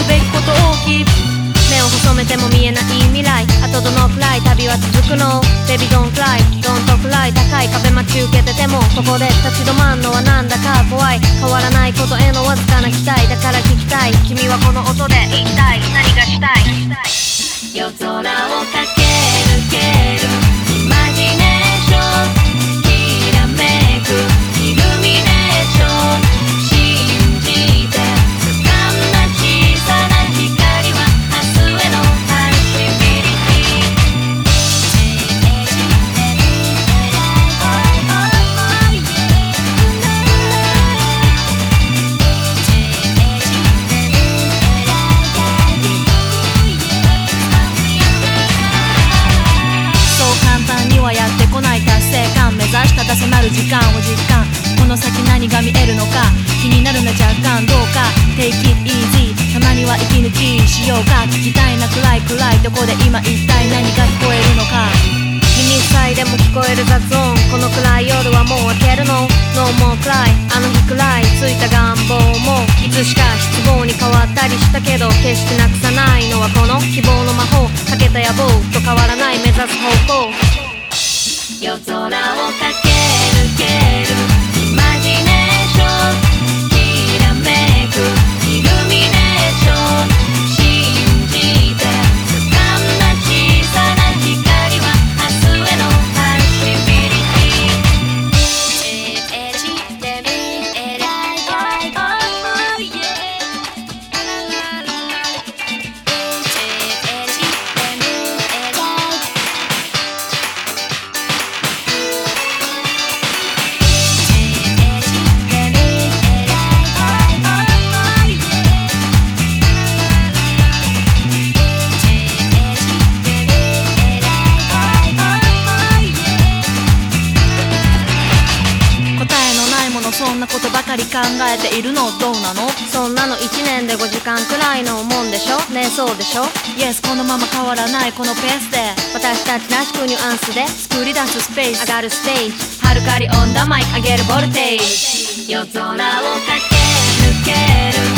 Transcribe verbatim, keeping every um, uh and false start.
くべきこと大きい。目を細めても見えない未来、あとどのくらい旅は続くの。 Baby don't cry, don't cry。 高い壁待ち受けててもここで立ち止まんのはなんだか怖い。変わらないことへのわずかな期待だから聞きたい。君はこの音で一体何がしたい。夜空を駆け抜けるイマジネーション、きらめくイルミネーション、信じて掴んだ小さな光は明日へのパッシビリティ。はやってこない達成感、目指したた迫る時間を実感。この先何が見えるのか気になるな若干どうか Take it easy、 たまには息抜きしようか。聞きたいな暗い暗いどこで今一体何が聞こえるのか。耳塞いでも聞こえる雑音、この暗い夜はもう明けるの。 No more cry、 あの日くらいついた願望もいつしか失望に変わったりしたけど、決してなくさないのはこの希望の魔法。かけた野望と変わらない目指す方向。夜空を駆け抜けるイマジネーション、きらめくイルミネーション、信じて掴んだ小さな光は明日へのパッシビリティ。エジでみえらい Oh yeah、 そんなことばかり考えているのどうなの。そんなのいちねんでごじかんくらいのもんでしょねえそうでしょ。 Yes このまま変わらないこのペースで私たちらしくニュアンスで作り出すスペース、上がるステージ、はるかにオンダマイク上げるボルテージ。夜空を駆け抜ける